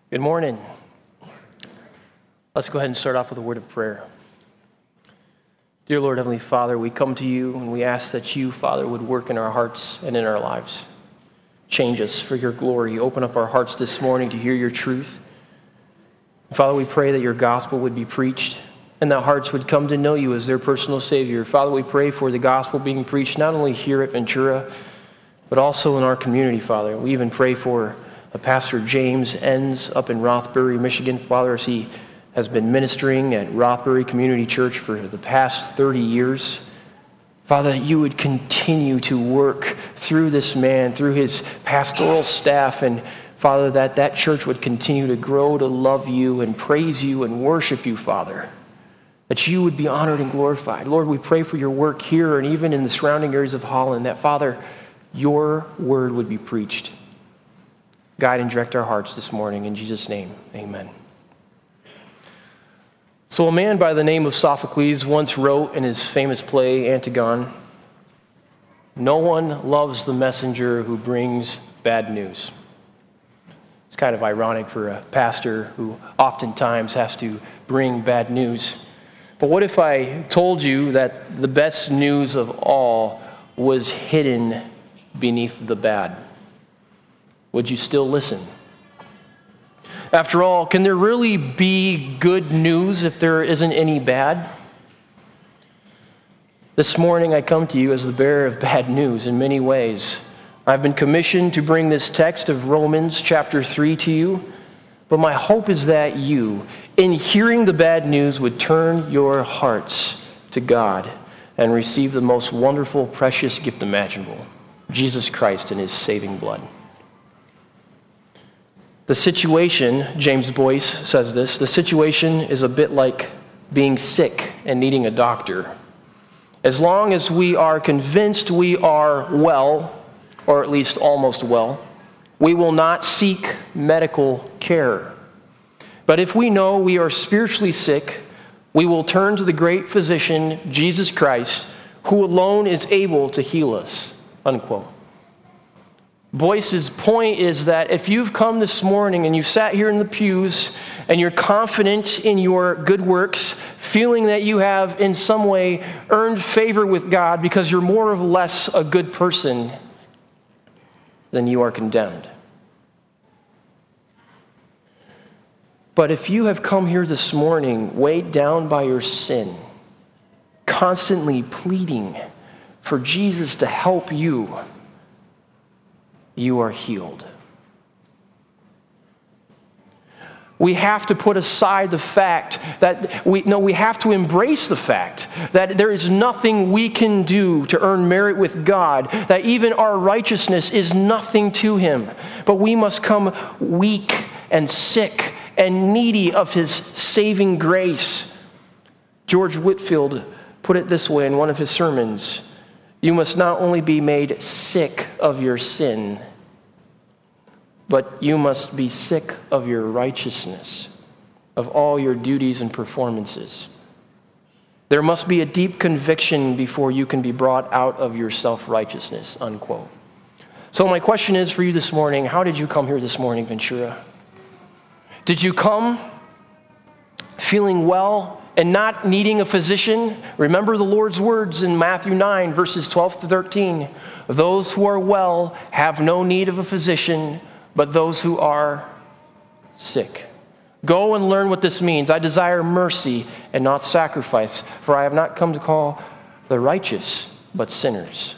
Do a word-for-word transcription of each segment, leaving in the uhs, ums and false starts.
Good morning. Let's go ahead and start off with a word of prayer. Dear Lord, Heavenly Father, we come to you and we ask that you, Father, would work in our hearts and in our lives. Change us for your glory. Open up our hearts this morning to hear your truth. Father, we pray that your gospel would be preached and that hearts would come to know you as their personal Savior. Father, we pray for the gospel being preached not only here at Ventura, but also in our community, Father. We even pray for a Pastor James Enns up in Rothbury, Michigan, Father, as he has been ministering at Rothbury Community Church for the past thirty years. Father, that you would continue to work through this man, through his pastoral staff, and Father, that that church would continue to grow to love you and praise you and worship you, Father. That you would be honored and glorified. Lord, we pray for your work here and even in the surrounding areas of Holland, that, Father, your word would be preached. Guide and direct our hearts this morning. In Jesus' name, amen. So a man by the name of Sophocles once wrote in his famous play, Antigone, "No one loves the messenger who brings bad news." It's kind of ironic for a pastor who oftentimes has to bring bad news. But what if I told you that the best news of all was hidden beneath the bad? Would you still listen? After all, can there really be good news if there isn't any bad? This morning I come to you as the bearer of bad news in many ways. I've been commissioned to bring this text of Romans chapter three to you, but my hope is that you, in hearing the bad news, would turn your hearts to God and receive the most wonderful, precious gift imaginable, Jesus Christ and his saving blood. The situation, James Boyce says this, the situation is a bit like being sick and needing a doctor. As long as we are convinced we are well, or at least almost well, we will not seek medical care. But if we know we are spiritually sick, we will turn to the great physician, Jesus Christ, who alone is able to heal us, unquote. Boyce's point is that if you've come this morning and you sat here in the pews and you're confident in your good works, feeling that you have in some way earned favor with God because you're more or less a good person, then you are condemned. But if you have come here this morning weighed down by your sin, constantly pleading for Jesus to help you, you are healed. We have to put aside the fact that we no, we have to embrace the fact that there is nothing we can do to earn merit with God, that even our righteousness is nothing to him. But we must come weak and sick and needy of his saving grace. George Whitefield put it this way in one of his sermons: you must not only be made sick of your sin, but you must be sick of your righteousness, of all your duties and performances. There must be a deep conviction before you can be brought out of your self-righteousness, unquote. So my question is for you this morning, how did you come here this morning, Ventura? Did you come feeling well and not needing a physician? Remember the Lord's words in Matthew nine, verses twelve to thirteen. Those who are well have no need of a physician, but those who are sick. Go and learn what this means. I desire mercy and not sacrifice, for I have not come to call the righteous, but sinners.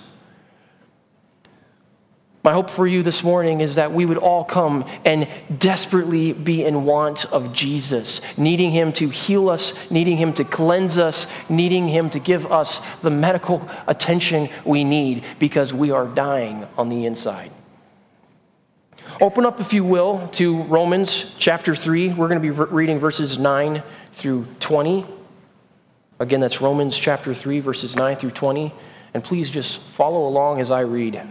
My hope for you this morning is that we would all come and desperately be in want of Jesus, needing him to heal us, needing him to cleanse us, needing him to give us the medical attention we need because we are dying on the inside. Open up, if you will, to Romans chapter three. We're going to be reading verses nine through twenty. Again, that's Romans chapter three, verses nine through twenty. And please just follow along as I read.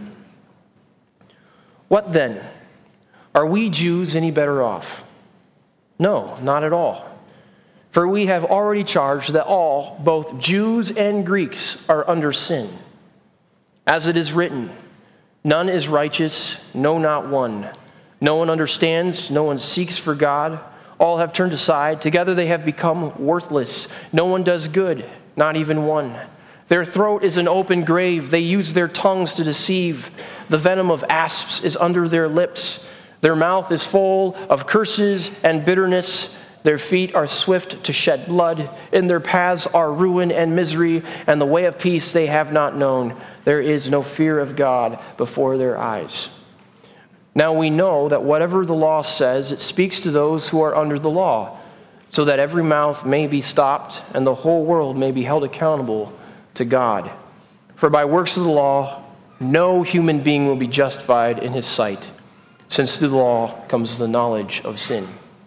What then? Are we Jews any better off? No, not at all. For we have already charged that all, both Jews and Greeks, are under sin. As it is written, none is righteous, no, not one. No one understands, no one seeks for God. All have turned aside. Together they have become worthless. No one does good, not even one. Their throat is an open grave. They use their tongues to deceive. The venom of asps is under their lips. Their mouth is full of curses and bitterness. Their feet are swift to shed blood. In their paths are ruin and misery, and the way of peace they have not known. There is no fear of God before their eyes. Now we know that whatever the law says, it speaks to those who are under the law, so that every mouth may be stopped and the whole world may be held accountable to God. For by works of the law, no human being will be justified in his sight, since through the law comes the knowledge of sin.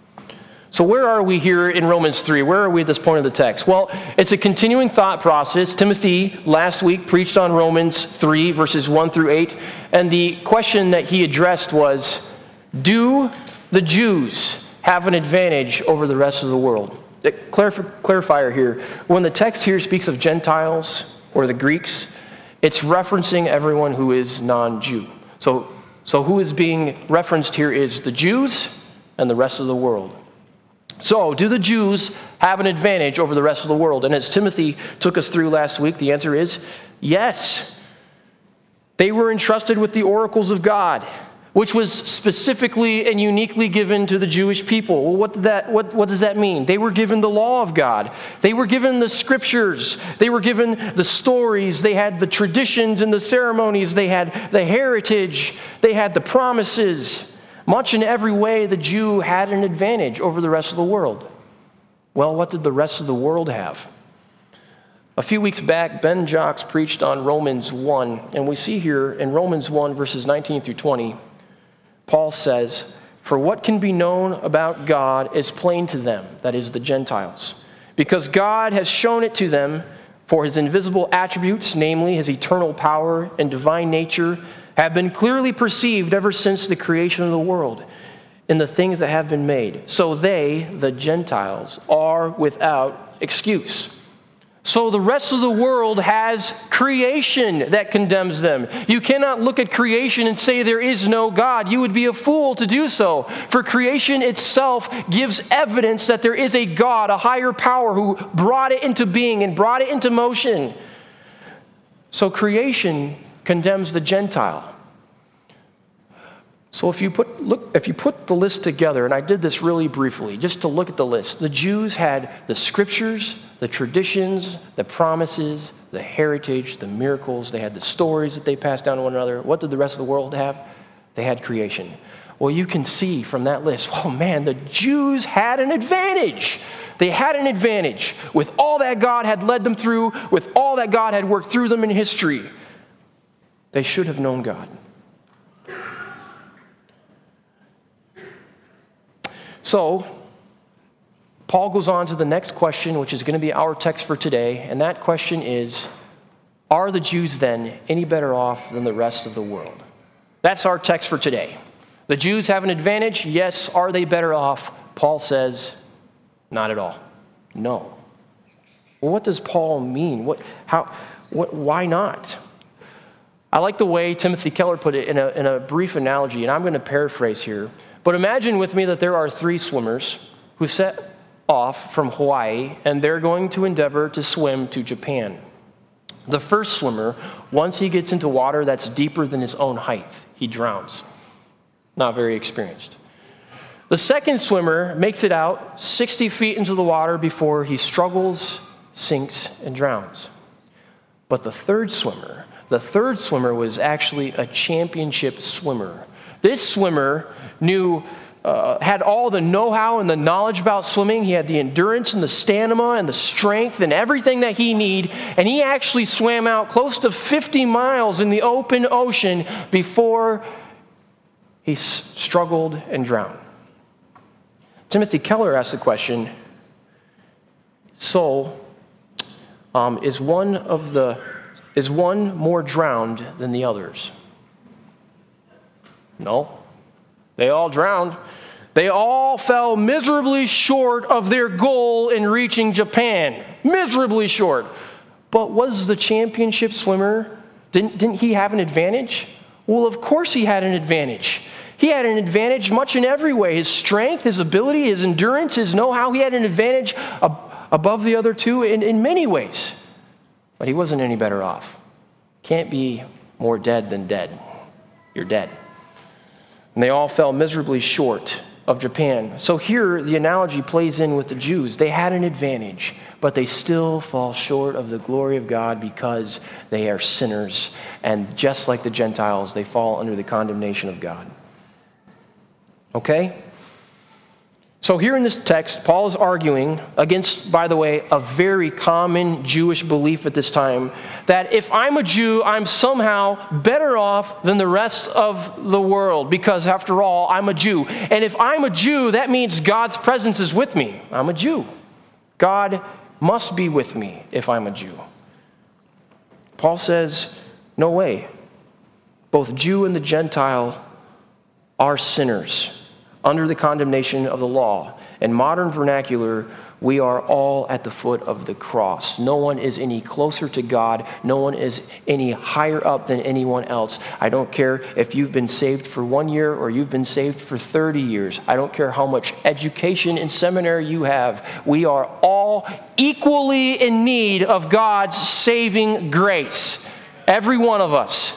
So where are we here in Romans three? Where are we at this point of the text? Well, it's a continuing thought process. Timothy last week preached on Romans three, verses one through eight, and the question that he addressed was, do the Jews have an advantage over the rest of the world? The clarif- clarifier here, when the text here speaks of Gentiles or the Greeks, it's referencing everyone who is non-Jew. So, so who is being referenced here is the Jews and the rest of the world. So, do the Jews have an advantage over the rest of the world? And as Timothy took us through last week, the answer is yes. They were entrusted with the oracles of God, which was specifically and uniquely given to the Jewish people. Well, what, did that, what, what does that mean? They were given the law of God. They were given the scriptures. They were given the stories. They had the traditions and the ceremonies. They had the heritage. They had the promises. Much in every way, the Jew had an advantage over the rest of the world. Well, what did the rest of the world have? A few weeks back, Ben Jocks preached on Romans one, and we see here in Romans one, verses nineteen through twenty, Paul says, "For what can be known about God is plain to them," that is, the Gentiles, "because God has shown it to them, for his invisible attributes, namely his eternal power and divine nature, have been clearly perceived ever since the creation of the world in the things that have been made. So they, the Gentiles, are without excuse." So the rest of the world has creation that condemns them. You cannot look at creation and say there is no God. You would be a fool to do so. For creation itself gives evidence that there is a God, a higher power who brought it into being and brought it into motion. So creation condemns the Gentile. So if you put look if you put the list together, and I did this really briefly, just to look at the list, the Jews had the scriptures, the traditions, the promises, the heritage, the miracles. They had the stories that they passed down to one another. What did the rest of the world have? They had creation. Well, you can see from that list, oh man, the Jews had an advantage. They had an advantage with all that God had led them through, with all that God had worked through them in history. They should have known God. So, Paul goes on to the next question, which is going to be our text for today, and that question is, are the Jews then any better off than the rest of the world? That's our text for today. The Jews have an advantage. Yes. Are they better off? Paul says, not at all. No. Well, what does Paul mean? What, how, what, why not? I like the way Timothy Keller put it in a, in a brief analogy, and I'm going to paraphrase here. But imagine with me that there are three swimmers who set off from Hawaii, and they're going to endeavor to swim to Japan. The first swimmer, once he gets into water that's deeper than his own height, he drowns. Not very experienced. The second swimmer makes it out sixty feet into the water before he struggles, sinks, and drowns. But the third swimmer, the third swimmer was actually a championship swimmer. This swimmer knew, uh, had all the know-how and the knowledge about swimming. He had the endurance and the stamina and the strength and everything that he needed. And he actually swam out close to fifty miles in the open ocean before he s- struggled and drowned. Timothy Keller asked the question, so um, is one of the is one more drowned than the others? No. They all drowned. They all fell miserably short of their goal in reaching Japan. Miserably short. But was the championship swimmer, didn't, didn't he have an advantage? Well, of course he had an advantage. He had an advantage much in every way. His strength, his ability, his endurance, his know-how. He had an advantage ab- above the other two in, in many ways. But he wasn't any better off. Can't be more dead than dead. You're dead. And they all fell miserably short of Japan. So here the analogy plays in with the Jews. They had an advantage, but they still fall short of the glory of God because they are sinners. And just like the Gentiles, they fall under the condemnation of God. Okay? So here in this text, Paul is arguing against, by the way, a very common Jewish belief at this time, that if I'm a Jew, I'm somehow better off than the rest of the world, because after all, I'm a Jew. And if I'm a Jew, that means God's presence is with me. I'm a Jew. God must be with me if I'm a Jew. Paul says, no way. Both Jew and the Gentile are sinners under the condemnation of the law. In modern vernacular, we are all at the foot of the cross. No one is any closer to God. No one is any higher up than anyone else. I don't care if you've been saved for one year or you've been saved for thirty years. I don't care how much education and seminary you have. We are all equally in need of God's saving grace. Every one of us.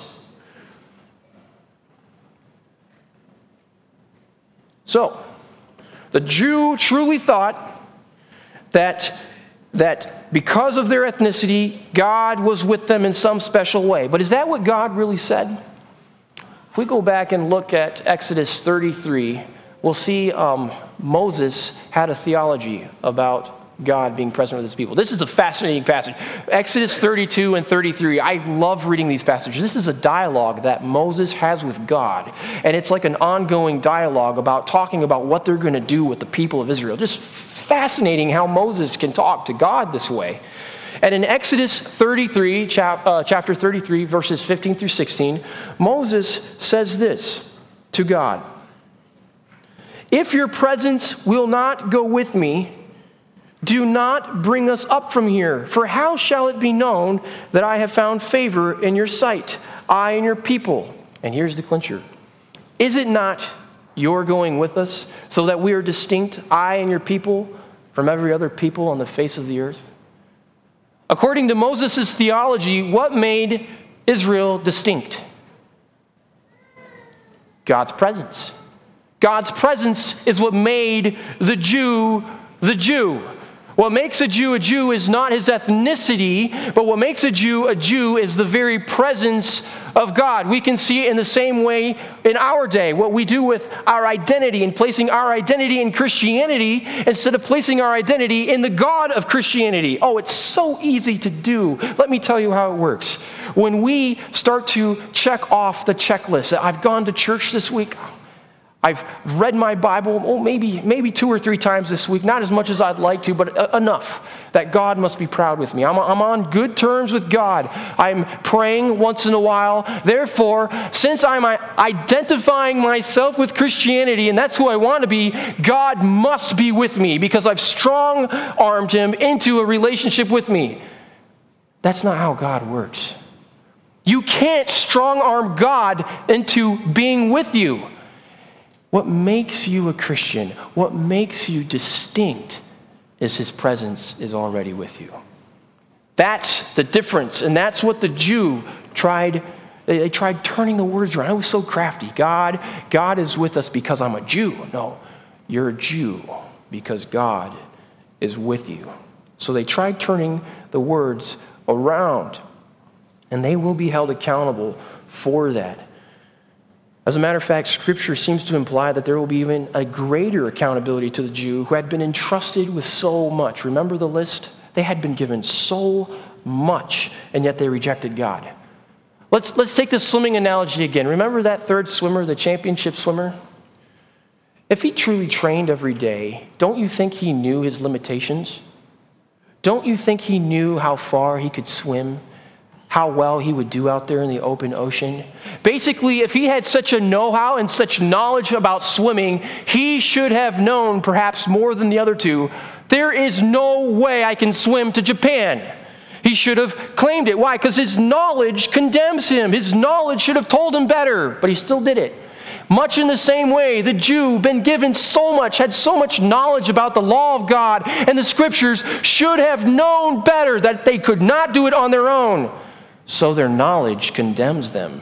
So, the Jew truly thought that, that because of their ethnicity, God was with them in some special way. But is that what God really said? If we go back and look at Exodus thirty-three, we'll see um, Moses had a theology about God being present with his people. This is a fascinating passage. Exodus thirty-two and thirty-three, I love reading these passages. This is a dialogue that Moses has with God. And it's like an ongoing dialogue about talking about what they're going to do with the people of Israel. Just fascinating how Moses can talk to God this way. And in Exodus thirty-three, chap, uh, chapter thirty-three, verses fifteen through sixteen, Moses says this to God. If your presence will not go with me, do not bring us up from here, for how shall it be known that I have found favor in your sight, I and your people? And here's the clincher. Is it not your going with us, so that we are distinct, I and your people, from every other people on the face of the earth? According to Moses' theology, what made Israel distinct? God's presence. God's presence is what made the Jew the Jew. What makes a Jew a Jew is not his ethnicity, but what makes a Jew a Jew is the very presence of God. We can see it in the same way in our day. What we do with our identity and placing our identity in Christianity instead of placing our identity in the God of Christianity. Oh, it's so easy to do. Let me tell you how it works. When we start to check off the checklist, I've gone to church this week. I've read my Bible, oh, maybe maybe two or three times this week, not as much as I'd like to, but enough that God must be proud with me. I'm, I'm on good terms with God. I'm praying once in a while. Therefore, since I'm identifying myself with Christianity, and that's who I want to be, God must be with me because I've strong-armed him into a relationship with me. That's not how God works. You can't strong-arm God into being with you. What makes you a Christian, what makes you distinct, is his presence is already with you. That's the difference, and that's what the Jew tried. They, they tried turning the words around. It was so crafty. God, God is with us because I'm a Jew. No, you're a Jew because God is with you. So they tried turning the words around, and they will be held accountable for that. As a matter of fact, Scripture seems to imply that there will be even a greater accountability to the Jew who had been entrusted with so much. Remember the list? They had been given so much, and yet they rejected God. Let's, let's take this swimming analogy again. Remember that third swimmer, the championship swimmer? If he truly trained every day, don't you think he knew his limitations? Don't you think he knew how far he could swim? How well he would do out there in the open ocean? Basically, if he had such a know-how and such knowledge about swimming, he should have known, perhaps more than the other two, there is no way I can swim to Japan. He should have claimed it. Why? Because his knowledge condemns him. His knowledge should have told him better, but he still did it. Much in the same way, the Jew, been given so much, had so much knowledge about the law of God and the Scriptures, should have known better that they could not do it on their own. So their knowledge condemns them.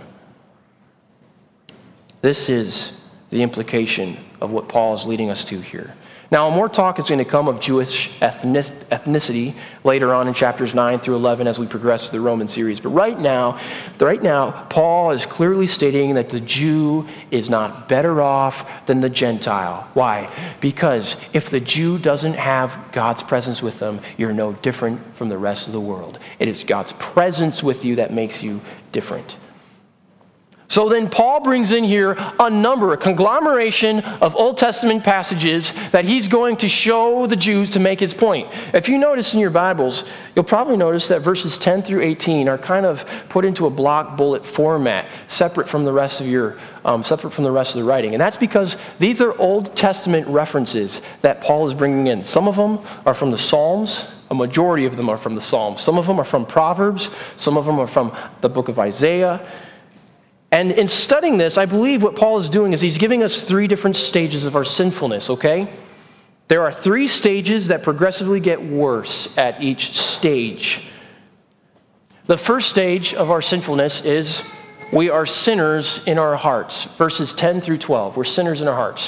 This is the implication of what Paul is leading us to here. Now, more talk is going to come of Jewish ethnic, ethnicity later on in chapters nine through eleven as we progress through the Roman series. But right now, right now, Paul is clearly stating that the Jew is not better off than the Gentile. Why? Because if the Jew doesn't have God's presence with them, you're no different from the rest of the world. It is God's presence with you that makes you different. So then Paul brings in here a number, a conglomeration of Old Testament passages that he's going to show the Jews to make his point. If you notice in your Bibles, you'll probably notice that verses ten through eighteen are kind of put into a block bullet format, separate from the rest of your, um, separate from the rest of the writing. And that's because these are Old Testament references that Paul is bringing in. Some of them are from the Psalms. A majority of them are from the Psalms. Some of them are from Proverbs. Some of them are from the book of Isaiah. And in studying this, I believe what Paul is doing is he's giving us three different stages of our sinfulness, okay? There are three stages that progressively get worse at each stage. The first stage of our sinfulness is we are sinners in our hearts. Verses ten through twelve, we're sinners in our hearts.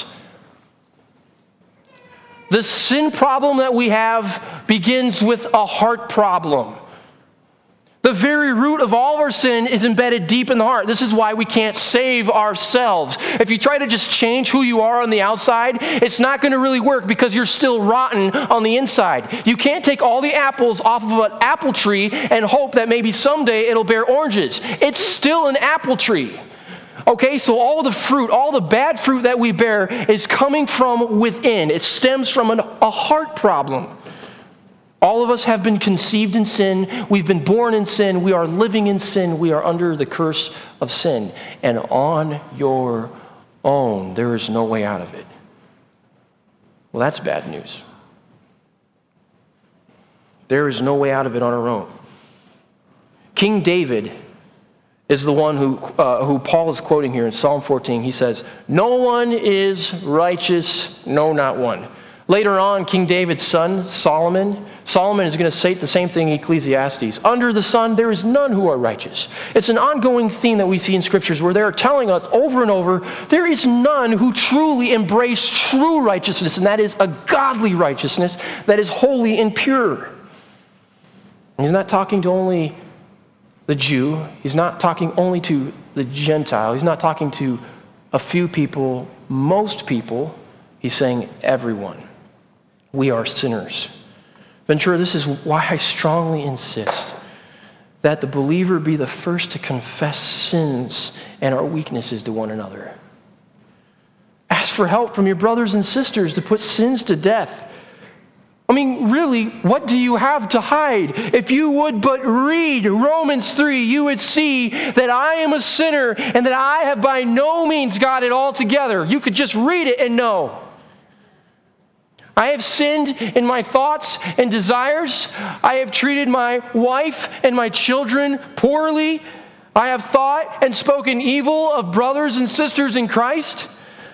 The sin problem that we have begins with a heart problem. The very root of all of our sin is embedded deep in the heart. This is why we can't save ourselves. If you try to just change who you are on the outside, it's not going to really work because you're still rotten on the inside. You can't take all the apples off of an apple tree and hope that maybe someday it'll bear oranges. It's still an apple tree. Okay, so all the fruit, all the bad fruit that we bear is coming from within. It stems from an, a heart problem. All of us have been conceived in sin. We've been born in sin. We are living in sin. We are under the curse of sin. And on your own, there is no way out of it. Well, that's bad news. There is no way out of it on our own. King David is the one who, uh, who Paul is quoting here in Psalm fourteen. He says, "No one is righteous, no, not one." Later on, King David's son, Solomon, Solomon is going to say the same thing in Ecclesiastes. Under the sun, there is none who are righteous. It's an ongoing theme that we see in scriptures where they're telling us over and over, there is none who truly embrace true righteousness, and that is a godly righteousness that is holy and pure. And he's not talking to only the Jew. He's not talking only to the Gentile. He's not talking to a few people, most people. He's saying everyone. We are sinners. Ventura, this is why I strongly insist that the believer be the first to confess sins and our weaknesses to one another. Ask for help from your brothers and sisters to put sins to death. I mean, really, what do you have to hide? If you would but read Romans three, you would see that I am a sinner and that I have by no means got it all together. You could just read it and know. I have sinned in my thoughts and desires. I have treated my wife and my children poorly. I have thought and spoken evil of brothers and sisters in Christ.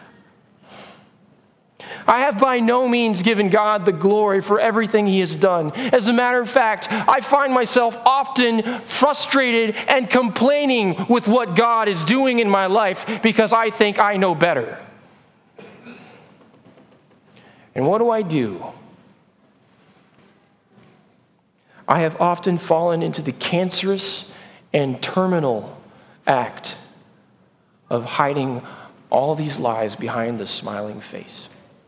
I have by no means given God the glory for everything He has done. As a matter of fact, I find myself often frustrated and complaining with what God is doing in my life because I think I know better. And what do I do? I have often fallen into the cancerous and terminal act of hiding all these lies behind the smiling face.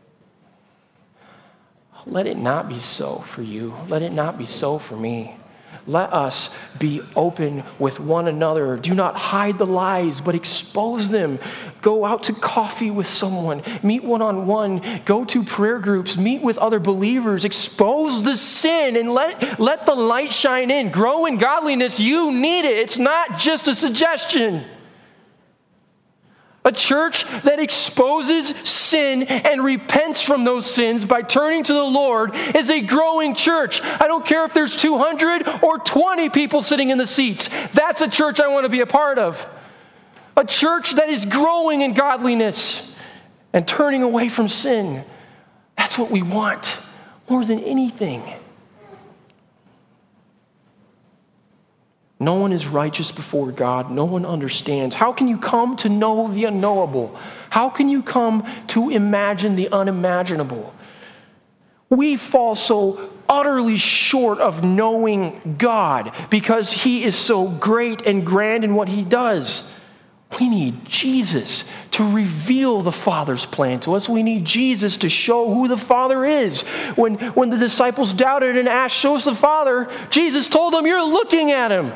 Let it not be so for you. Let it not be so for me. Let us be open with one another. Do not hide the lies, but expose them. Go out to coffee with someone. Meet one-on-one. Go to prayer groups. Meet with other believers. Expose the sin and let, let the light shine in. Grow in godliness. You need it. It's not just a suggestion. A church that exposes sin and repents from those sins by turning to the Lord is a growing church. I don't care if there's two hundred or twenty people sitting in the seats. That's a church I want to be a part of. A church that is growing in godliness and turning away from sin. That's what we want more than anything. No one is righteous before God. No one understands. How can you come to know the unknowable? How can you come to imagine the unimaginable? We fall so utterly short of knowing God because He is so great and grand in what He does. We need Jesus to reveal the Father's plan to us. We need Jesus to show who the Father is. When, when the disciples doubted and asked, "Show us the Father," Jesus told them, "You're looking at Him."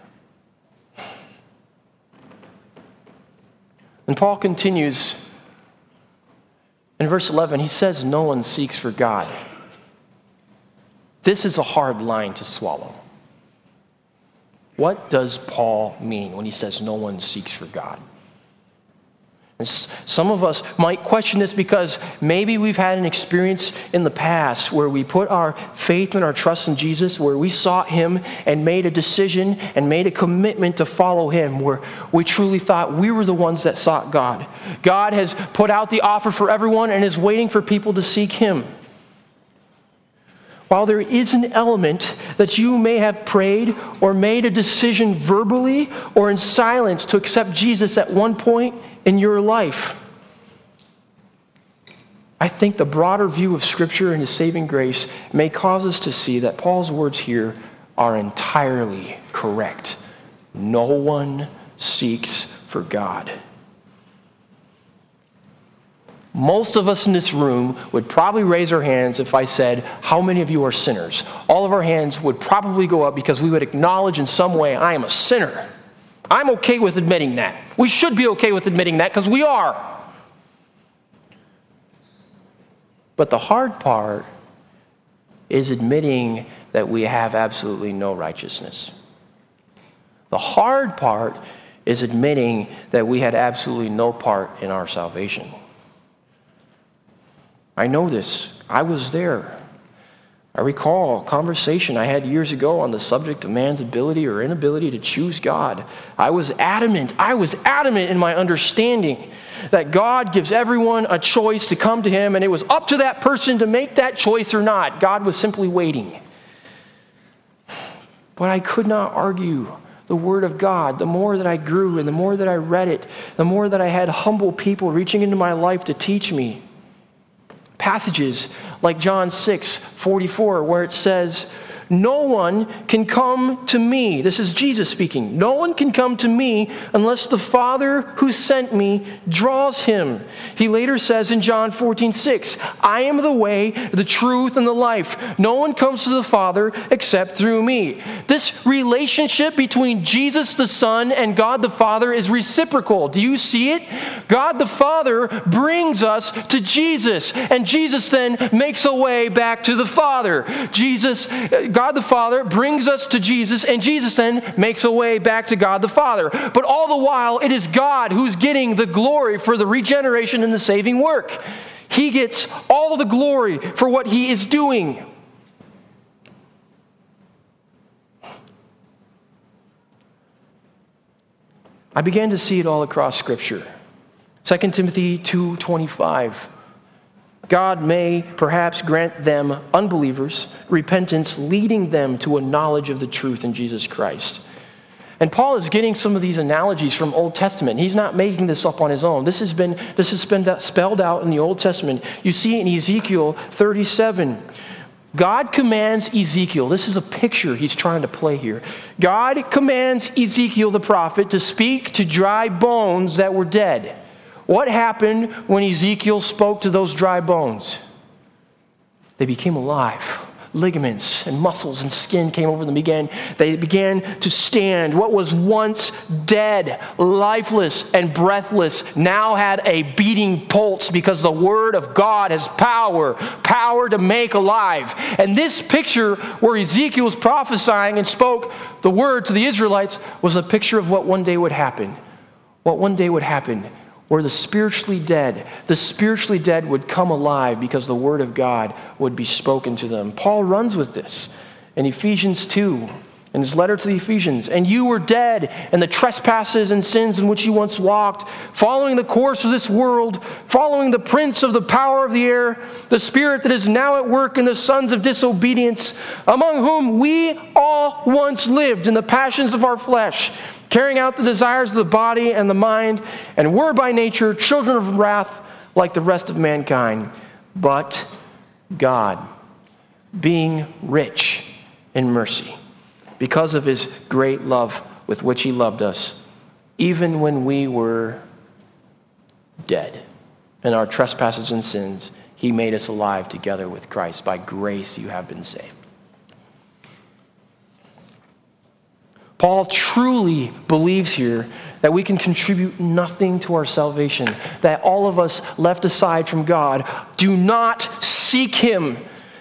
And Paul continues in verse eleven. He says, "No one seeks for God." This is a hard line to swallow. What does Paul mean when he says no one seeks for God? And some of us might question this because maybe we've had an experience in the past where we put our faith and our trust in Jesus, where we sought Him and made a decision and made a commitment to follow Him, where we truly thought we were the ones that sought God. God has put out the offer for everyone and is waiting for people to seek Him. While there is an element that you may have prayed or made a decision verbally or in silence to accept Jesus at one point in your life, I think the broader view of Scripture and His saving grace may cause us to see that Paul's words here are entirely correct. No one seeks for God. Most of us in this room would probably raise our hands if I said, "How many of you are sinners?" All of our hands would probably go up because we would acknowledge in some way, I am a sinner. I'm okay with admitting that. We should be okay with admitting that because we are. But the hard part is admitting that we have absolutely no righteousness. The hard part is admitting that we had absolutely no part in our salvation. I know this. I was there. I recall a conversation I had years ago on the subject of man's ability or inability to choose God. I was adamant. I was adamant in my understanding that God gives everyone a choice to come to Him, and it was up to that person to make that choice or not. God was simply waiting. But I could not argue the Word of God. The more that I grew and the more that I read it, the more that I had humble people reaching into my life to teach me. Passages like John six forty-four, where it says, "No one can come to me." This is Jesus speaking. "No one can come to me unless the Father who sent me draws him." He later says in John fourteen six, "I am the way, the truth, and the life. No one comes to the Father except through me." This relationship between Jesus the Son and God the Father is reciprocal. Do you see it? God the Father brings us to Jesus, and Jesus then makes a way back to the Father. Jesus, God the Father brings us to Jesus, and Jesus then makes a way back to God the Father. But all the while, it is God who's getting the glory for the regeneration and the saving work. He gets all the glory for what He is doing. I began to see it all across Scripture. Second Timothy two twenty-five. God may perhaps grant them, unbelievers, repentance, leading them to a knowledge of the truth in Jesus Christ. And Paul is getting some of these analogies from Old Testament. He's not making this up on his own. This has been this has been spelled out in the Old Testament. You see in Ezekiel thirty-seven. God commands Ezekiel. This is a picture he's trying to play here. God commands Ezekiel the prophet to speak to dry bones that were dead. What happened when Ezekiel spoke to those dry bones? They became alive. Ligaments and muscles and skin came over them. Began, they began to stand. What was once dead, lifeless, and breathless now had a beating pulse because the Word of God has power, power to make alive. And this picture where Ezekiel was prophesying and spoke the Word to the Israelites was a picture of what one day would happen. What one day would happen. Where the spiritually dead, the spiritually dead would come alive because the Word of God would be spoken to them. Paul runs with this in Ephesians two, in his letter to the Ephesians. And you were dead in the trespasses and sins in which you once walked, following the course of this world, following the prince of the power of the air, the spirit that is now at work in the sons of disobedience, among whom we all once lived in the passions of our flesh, carrying out the desires of the body and the mind, and were by nature children of wrath like the rest of mankind. But God, being rich in mercy, because of his great love with which he loved us, even when we were dead in our trespasses and sins, he made us alive together with Christ. By grace you have been saved. Paul truly believes here that we can contribute nothing to our salvation, that all of us left aside from God do not seek him.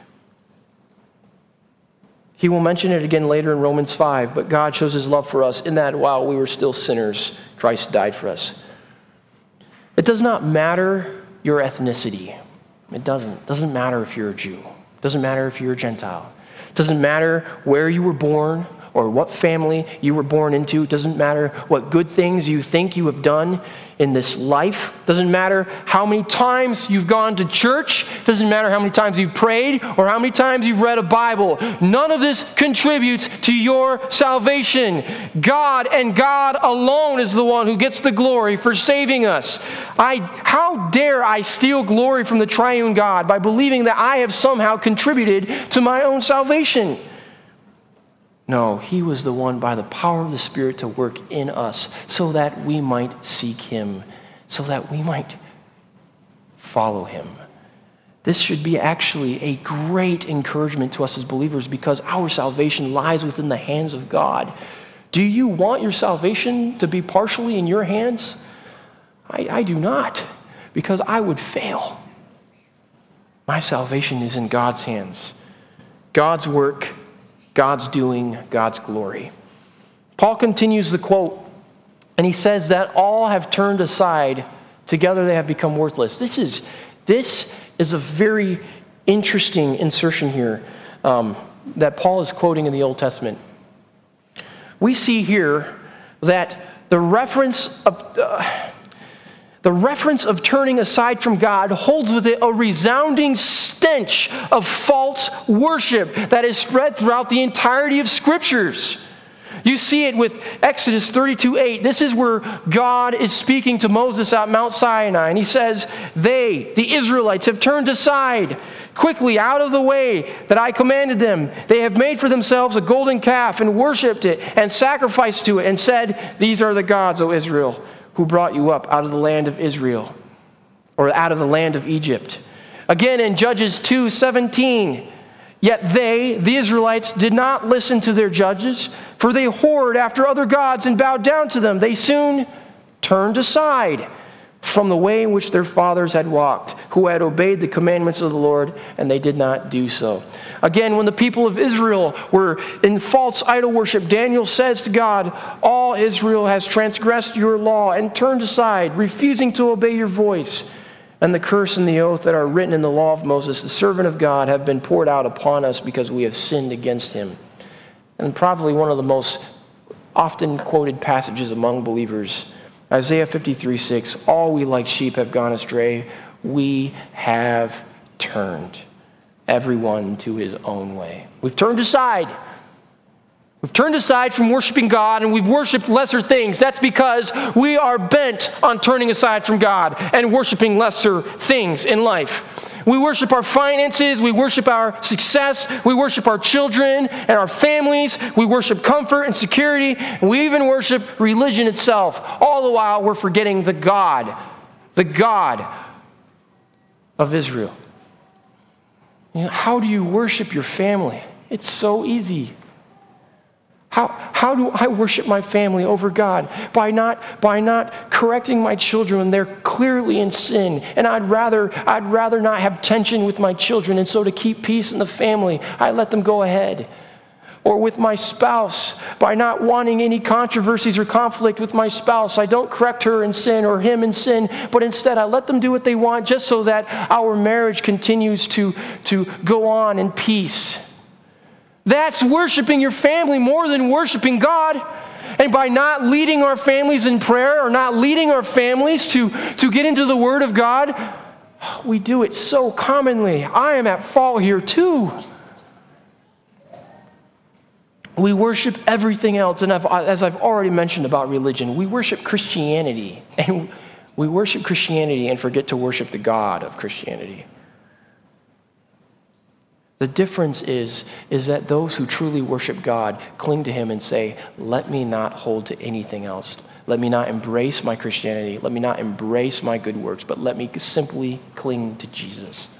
He will mention it again later in Romans five, but God shows his love for us in that while we were still sinners, Christ died for us. It does not matter your ethnicity. It doesn't. It doesn't matter if you're a Jew. It doesn't matter if you're a Gentile. It doesn't matter where you were born or what family you were born into. It doesn't matter what good things you think you have done in this life. It doesn't matter how many times you've gone to church. It doesn't matter how many times you've prayed or how many times you've read a Bible. None of this contributes to your salvation. God and God alone is the one who gets the glory for saving us. I, how dare I steal glory from the triune God by believing that I have somehow contributed to my own salvation? No, he was the one by the power of the Spirit to work in us so that we might seek him, so that we might follow him. This should be actually a great encouragement to us as believers because our salvation lies within the hands of God. Do you want your salvation to be partially in your hands? I, I do not, because I would fail. My salvation is in God's hands. God's work, God's doing, God's glory. Paul continues the quote, and he says that all have turned aside, together they have become worthless. This is, this is a very interesting insertion here um, that Paul is quoting in the Old Testament. We see here that the reference of uh, the reference of turning aside from God holds with it a resounding stench of false worship that is spread throughout the entirety of Scriptures. You see it with Exodus thirty-two eight. This is where God is speaking to Moses at Mount Sinai, and he says, "They, the Israelites, have turned aside quickly out of the way that I commanded them. They have made for themselves a golden calf and worshipped it and sacrificed to it and said, 'These are the gods, O Israel, who brought you up out of the land of Israel,' or out of the land of Egypt." Again in Judges two seventeen, "Yet they, the Israelites, did not listen to their judges, for they whored after other gods and bowed down to them. They soon turned aside from the way in which their fathers had walked, who had obeyed the commandments of the Lord, and they did not do so." Again, when the people of Israel were in false idol worship, Daniel says to God, "All Israel has transgressed your law and turned aside, refusing to obey your voice. And the curse and the oath that are written in the law of Moses, the servant of God, have been poured out upon us because we have sinned against him." And probably one of the most often quoted passages among believers, Isaiah fifty-three six, "All we like sheep have gone astray. We have turned, everyone to his own way." We've turned aside. We've turned aside from worshiping God, and we've worshiped lesser things. That's because we are bent on turning aside from God and worshiping lesser things in life. We worship our finances, we worship our success, we worship our children and our families, we worship comfort and security, and we even worship religion itself. All the while we're forgetting the God, the God of Israel. You know, how do you worship your family? It's so easy. How, how do I worship my family over God? By not, by not correcting my children when they're clearly in sin. And I'd rather, I'd rather not have tension with my children. And so to keep peace in the family, I let them go ahead. Or with my spouse, by not wanting any controversies or conflict with my spouse, I don't correct her in sin or him in sin, but instead I let them do what they want just so that our marriage continues to, to go on in peace. That's worshiping your family more than worshiping God. And by not leading our families in prayer or not leading our families to, to get into the Word of God, we do it so commonly. I am at fault here too. We worship everything else. And I've, as I've already mentioned about religion, we worship Christianity. And we worship Christianity and forget to worship the God of Christianity. The difference is, is that those who truly worship God cling to Him and say, let me not hold to anything else. Let me not embrace my Christianity. Let me not embrace my good works, but let me simply cling to Jesus.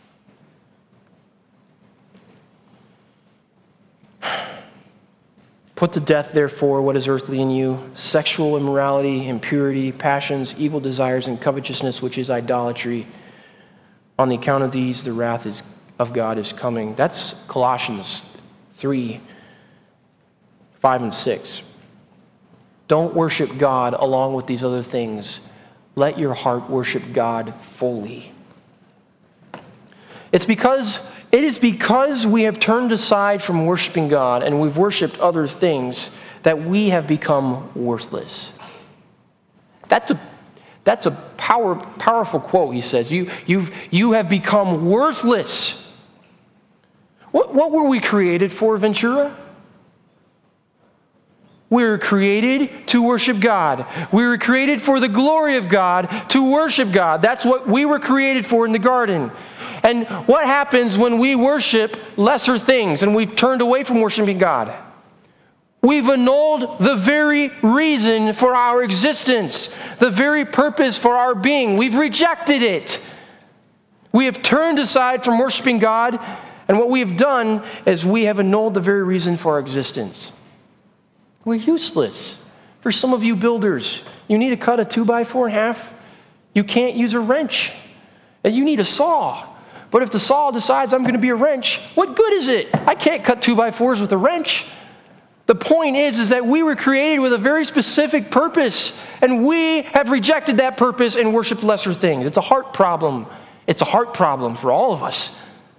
Put to death, therefore, what is earthly in you, sexual immorality, impurity, passions, evil desires, and covetousness, which is idolatry. On the account of these, the wrath is of God is coming. That's Colossians three, five, and six. Don't worship God along with these other things. Let your heart worship God fully. It's because, it is because we have turned aside from worshiping God and we've worshiped other things that we have become worthless. That's a That's a power, powerful quote, he says. You, you've, you have become worthless. What, what were we created for, Ventura? We were created to worship God. We were created for the glory of God, to worship God. That's what we were created for in the garden. And what happens when we worship lesser things and we've turned away from worshiping God? We've annulled the very reason for our existence, the very purpose for our being. We've rejected it. We have turned aside from worshiping God, and what we have done is we have annulled the very reason for our existence. We're useless. For some of you builders, you need to cut a two by four in half. You can't use a wrench, and you need a saw. But if the saw decides I'm going to be a wrench, what good is it? I can't cut two by fours with a wrench. The point is, is that we were created with a very specific purpose, and we have rejected that purpose and worshiped lesser things. It's a heart problem. It's a heart problem for all of us.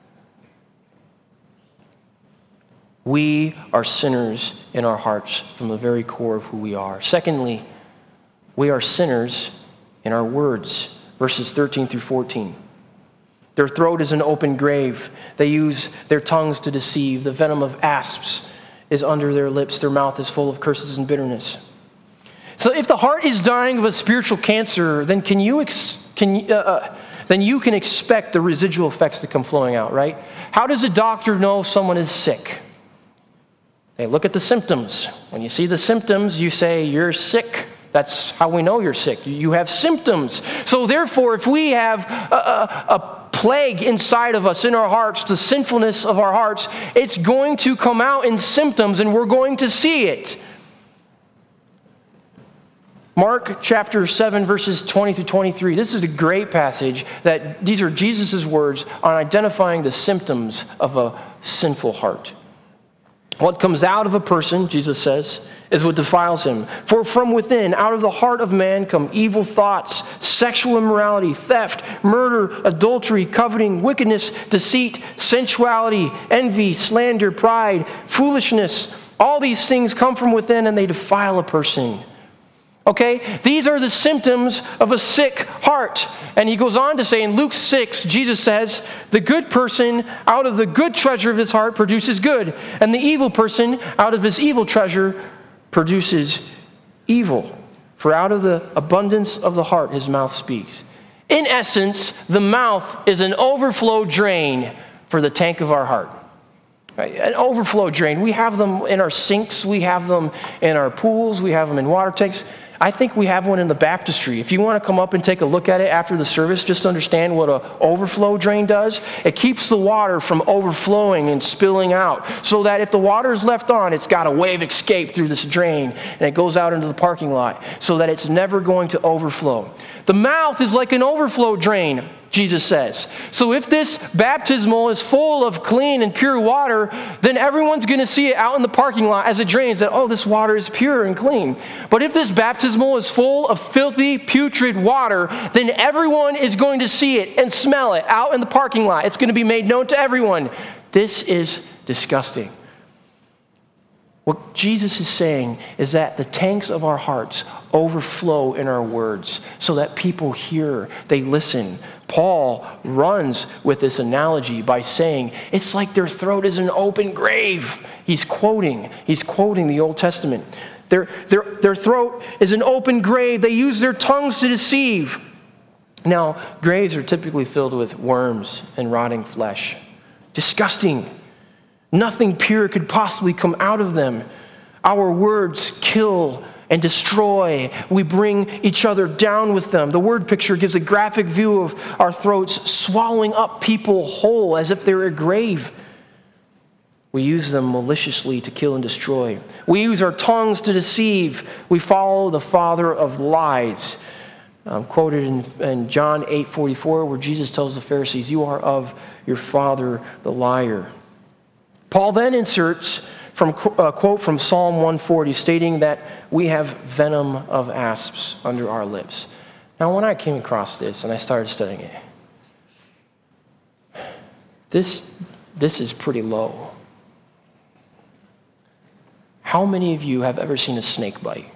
We are sinners in our hearts from the very core of who we are. Secondly, we are sinners in our words. Verses thirteen through fourteen. Their throat is an open grave. They use their tongues to deceive. The venom of asps is under their lips. Their mouth is full of curses and bitterness. So if the heart is dying of a spiritual cancer, then can you ex- can uh, uh, then you can expect the residual effects to come flowing out, right? How does a doctor know someone is sick? They look at the symptoms. When you see the symptoms, you say, you're sick. That's how we know you're sick. You have symptoms. So therefore, if we have a, a, a plague inside of us, in our hearts, the sinfulness of our hearts, it's going to come out in symptoms, and we're going to see it. Mark chapter seven, verses twenty through twenty-three. This is a great passage that these are Jesus' words on identifying the symptoms of a sinful heart. What comes out of a person, Jesus says, is what defiles him. For from within, out of the heart of man, come evil thoughts, sexual immorality, theft, murder, adultery, coveting, wickedness, deceit, sensuality, envy, slander, pride, foolishness. All these things come from within, and they defile a person. Okay, these are the symptoms of a sick heart. And he goes on to say in Luke six, Jesus says, the good person out of the good treasure of his heart produces good, and the evil person out of his evil treasure produces evil. For out of the abundance of the heart his mouth speaks. In essence, the mouth is an overflow drain for the tank of our heart. Right? An overflow drain. We have them in our sinks. We have them in our pools. We have them in water tanks. I think we have one in the baptistry. If you want to come up and take a look at it after the service, just to understand what an overflow drain does, it keeps the water from overflowing and spilling out, so that if the water is left on, it's got a way of escape through this drain, and it goes out into the parking lot, so that it's never going to overflow. The mouth is like an overflow drain, Jesus says. So if this baptismal is full of clean and pure water, then everyone's going to see it out in the parking lot as it drains, that, oh, this water is pure and clean. But if this baptismal is full of filthy, putrid water, then everyone is going to see it and smell it out in the parking lot. It's going to be made known to everyone. This is disgusting. What Jesus is saying is that the tanks of our hearts overflow in our words so that people hear, they listen. Paul runs with this analogy by saying it's like their throat is an open grave. He's quoting, he's quoting the Old Testament. Their, their, their throat is an open grave. They use their tongues to deceive. Now, graves are typically filled with worms and rotting flesh. Disgusting. Nothing pure could possibly come out of them. Our words kill and destroy. We bring each other down with them. The word picture gives a graphic view of our throats swallowing up people whole as if they're a grave. We use them maliciously to kill and destroy. We use our tongues to deceive. We follow the father of lies. Um, quoted in, in John eight forty-four, where Jesus tells the Pharisees, "You are of your father, the liar." Paul then inserts from a quote from Psalm one forty, stating that we have venom of asps under our lips. Now, when I came across this and I started studying it, this, this is pretty low. How many of you have ever seen a snake bite?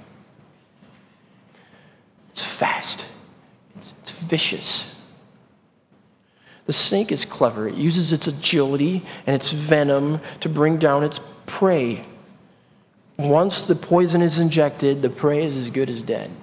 It's fast. It's, it's vicious. The snake is clever. It uses its agility and its venom to bring down its prey. Once the poison is injected, the prey is as good as dead.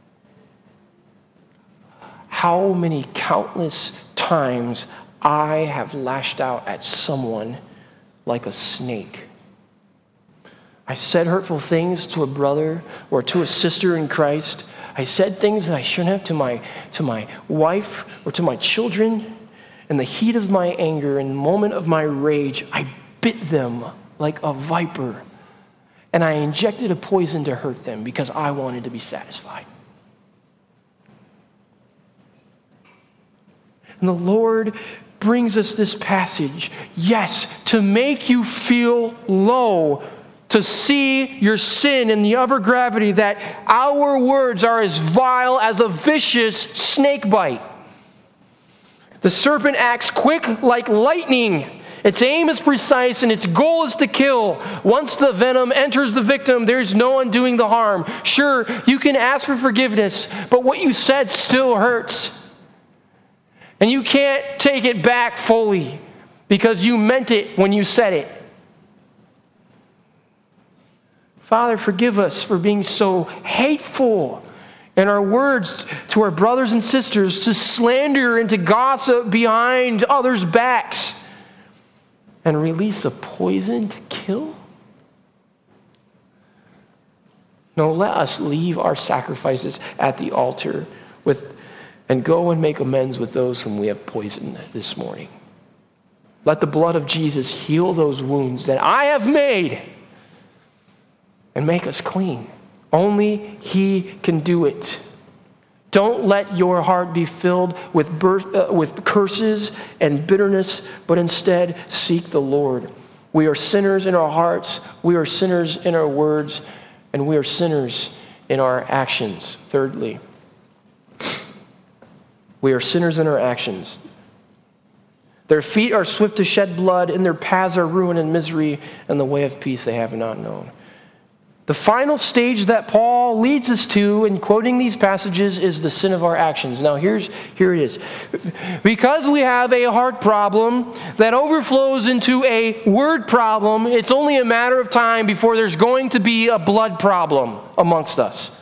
How many countless times I have lashed out at someone like a snake. I said hurtful things to a brother or to a sister in Christ. I said things that I shouldn't have to my, to my wife or to my children. In the heat of my anger, in the moment of my rage, I bit them like a viper. And I injected a poison to hurt them because I wanted to be satisfied. And the Lord brings us this passage, yes, to make you feel low, to see your sin in the utter gravity that our words are as vile as a vicious snake bite. The serpent acts quick like lightning. Its aim is precise and its goal is to kill. Once the venom enters the victim, there's no undoing the harm. Sure, you can ask for forgiveness, but what you said still hurts. And you can't take it back fully because you meant it when you said it. Father, forgive us for being so hateful in our words to our brothers and sisters, to slander and to gossip behind others' backs, and release a poison to kill? No, let us leave our sacrifices at the altar with, and go and make amends with those whom we have poisoned this morning. Let the blood of Jesus heal those wounds that I have made and make us clean. Only He can do it. Don't let your heart be filled with, birth, uh, with curses and bitterness, but instead seek the Lord. We are sinners in our hearts, we are sinners in our words, and we are sinners in our actions. Thirdly, we are sinners in our actions. Their feet are swift to shed blood, and their paths are ruin and misery, and the way of peace they have not known. The final stage that Paul leads us to in quoting these passages is the sin of our actions. Now, here's here it is. Because we have a heart problem that overflows into a word problem, it's only a matter of time before there's going to be a blood problem amongst us.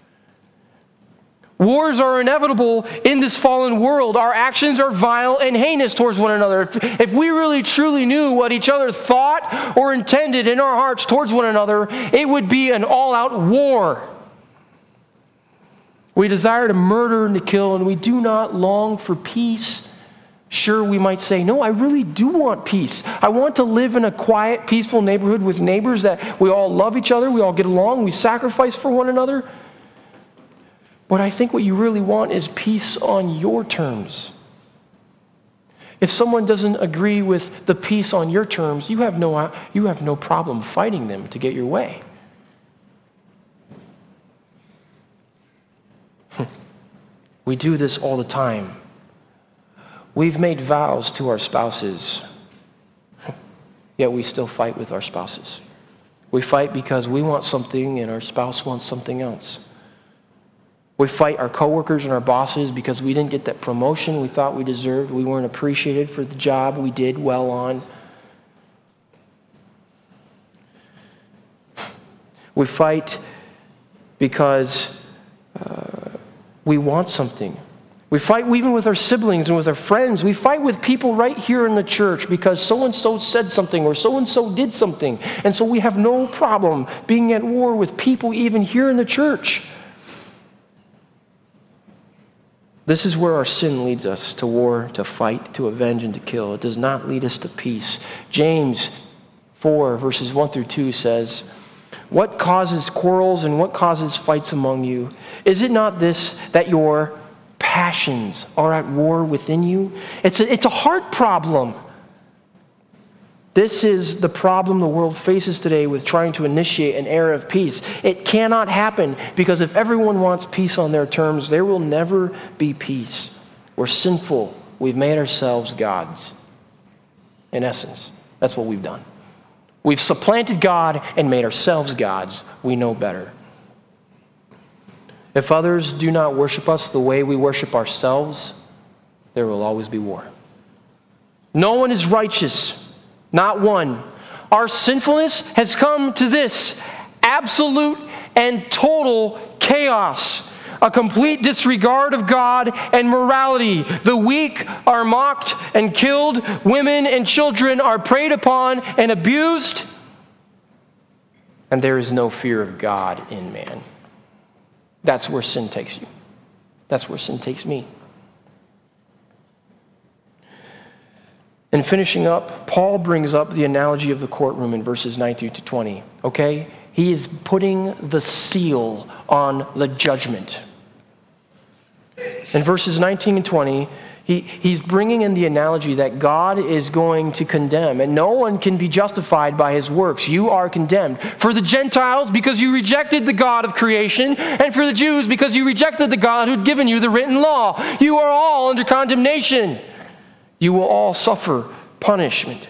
Wars are inevitable in this fallen world. Our actions are vile and heinous towards one another. If, if we really truly knew what each other thought or intended in our hearts towards one another, it would be an all-out war. We desire to murder and to kill, and we do not long for peace. Sure, we might say, no, I really do want peace. I want to live in a quiet, peaceful neighborhood with neighbors that we all love each other, we all get along, we sacrifice for one another. But I think what you really want is peace on your terms. If someone doesn't agree with the peace on your terms, you have no, you have no problem fighting them to get your way. We do this all the time. We've made vows to our spouses, yet we still fight with our spouses. We fight because we want something and our spouse wants something else. We fight our coworkers and our bosses because we didn't get that promotion we thought we deserved. We weren't appreciated for the job we did well on. We fight because uh, we want something. We fight even with our siblings and with our friends. We fight with people right here in the church because so-and-so said something or so-and-so did something. And so we have no problem being at war with people even here in the church. This is where our sin leads us, to war, to fight, to avenge, and to kill. It does not lead us to peace. James four, verses one through two says, "What causes quarrels and what causes fights among you? Is it not this, that your passions are at war within you?" It's a, it's a heart problem. This is the problem the world faces today with trying to initiate an era of peace. It cannot happen because if everyone wants peace on their terms, there will never be peace. We're sinful. We've made ourselves gods. In essence, that's what we've done. We've supplanted God and made ourselves gods. We know better. If others do not worship us the way we worship ourselves, there will always be war. No one is righteous, not one. Our sinfulness has come to this: absolute and total chaos, a complete disregard of God and morality. The weak are mocked and killed. Women and children are preyed upon and abused. And there is no fear of God in man. That's where sin takes you. That's where sin takes me. And finishing up, Paul brings up the analogy of the courtroom in verses nineteen to twenty. Okay? He is putting the seal on the judgment. In verses nineteen and twenty, he, he's bringing in the analogy that God is going to condemn, and no one can be justified by his works. You are condemned. For the Gentiles, because you rejected the God of creation, and for the Jews, because you rejected the God who'd given you the written law. You are all under condemnation. You will all suffer punishment.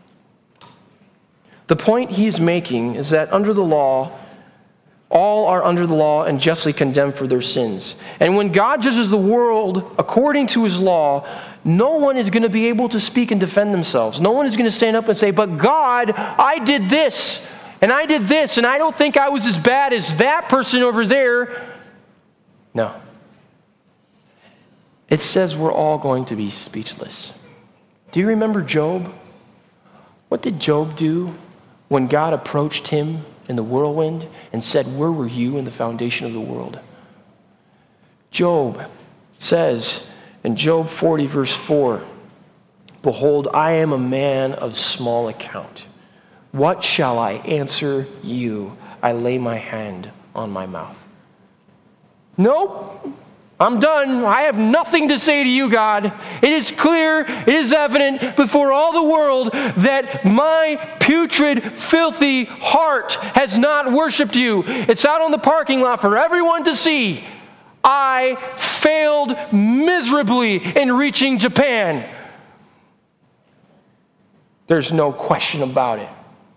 The point he's making is that under the law, all are under the law and justly condemned for their sins. And when God judges the world according to his law, no one is going to be able to speak and defend themselves. No one is going to stand up and say, "But God, I did this, and I did this, and I don't think I was as bad as that person over there." No. It says we're all going to be speechless. Do you remember Job? What did Job do when God approached him in the whirlwind and said, "Where were you in the foundation of the world?" Job says in Job forty, verse four, "Behold, I am a man of small account. What shall I answer you? I lay my hand on my mouth." Nope. I'm done. I have nothing to say to you, God. It is clear, it is evident before all the world that my putrid, filthy heart has not worshiped you. It's out on the parking lot for everyone to see. I failed miserably in reaching Japan. There's no question about it.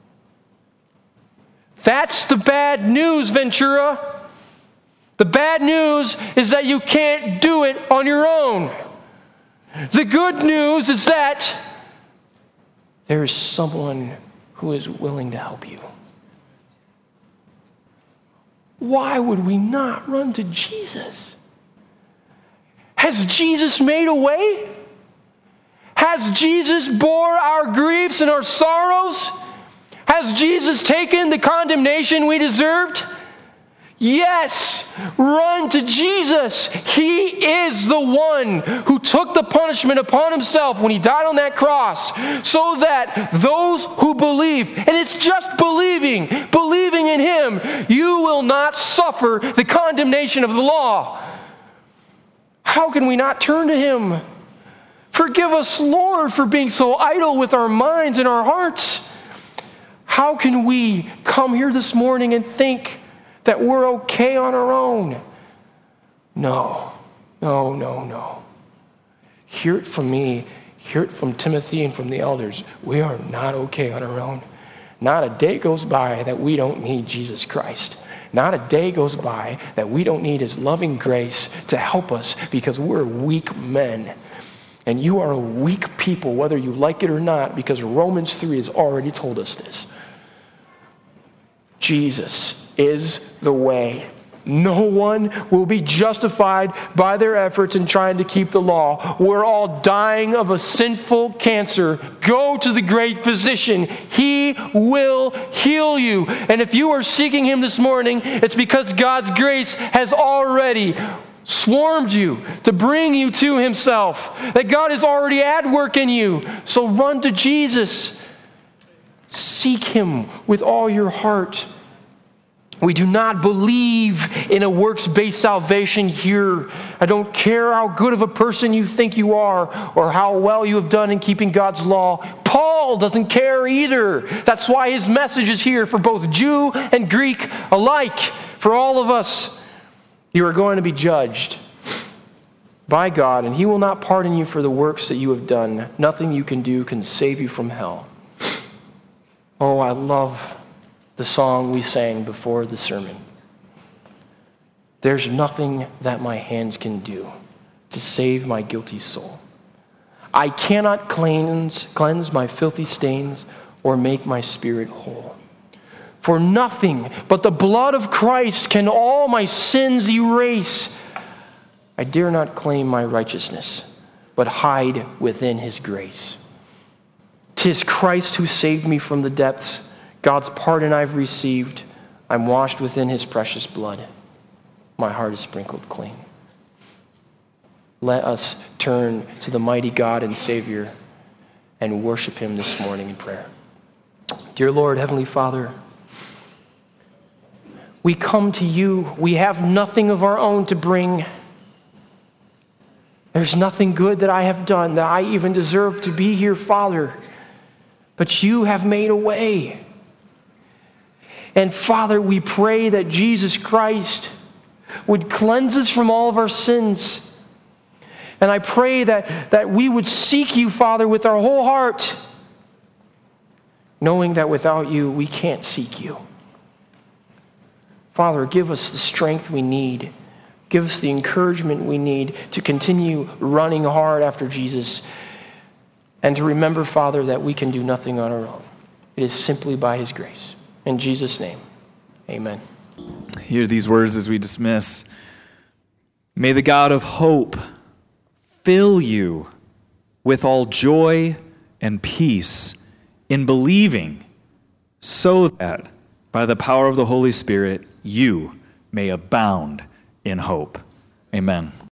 That's the bad news, Ventura. The bad news is that you can't do it on your own. The good news is that there is someone who is willing to help you. Why would we not run to Jesus? Has Jesus made a way? Has Jesus bore our griefs and our sorrows? Has Jesus taken the condemnation we deserved? Yes, run to Jesus. He is the one who took the punishment upon himself when he died on that cross, so that those who believe, and it's just believing, believing in him, you will not suffer the condemnation of the law. How can we not turn to him? Forgive us, Lord, for being so idle with our minds and our hearts. How can we come here this morning and think that we're okay on our own? No, no, no, no. Hear it from me. Hear it from Timothy and from the elders. We are not okay on our own. Not a day goes by that we don't need Jesus Christ. Not a day goes by that we don't need his loving grace to help us, because we're weak men. And you are a weak people, whether you like it or not, because Romans three has already told us this. Jesus is the way. No one will be justified by their efforts in trying to keep the law. We're all dying of a sinful cancer. Go to the great physician. He will heal you. And if you are seeking him this morning, it's because God's grace has already swarmed you to bring you to himself. That God is already at work in you. So run to Jesus. Seek him with all your heart. We do not believe in a works-based salvation here. I don't care how good of a person you think you are or how well you have done in keeping God's law. Paul doesn't care either. That's why his message is here for both Jew and Greek alike. For all of us, you are going to be judged by God, and he will not pardon you for the works that you have done. Nothing you can do can save you from hell. Oh, I love the song we sang before the sermon. There's nothing that my hands can do to save my guilty soul. I cannot cleanse, cleanse my filthy stains or make my spirit whole. For nothing but the blood of Christ can all my sins erase. I dare not claim my righteousness, but hide within his grace. 'Tis Christ who saved me from the depths. God's pardon I've received. I'm washed within his precious blood. My heart is sprinkled clean. Let us turn to the mighty God and Savior and worship him this morning in prayer. Dear Lord, Heavenly Father, we come to you. We have nothing of our own to bring. There's nothing good that I have done that I even deserve to be here, Father. But you have made a way. And Father, we pray that Jesus Christ would cleanse us from all of our sins. And I pray that, that we would seek you, Father, with our whole heart, knowing that without you, we can't seek you. Father, give us the strength we need. Give us the encouragement we need to continue running hard after Jesus. And to remember, Father, that we can do nothing on our own. It is simply by his grace. In Jesus' name, amen. Hear these words as we dismiss. May the God of hope fill you with all joy and peace in believing, so that by the power of the Holy Spirit you may abound in hope. Amen.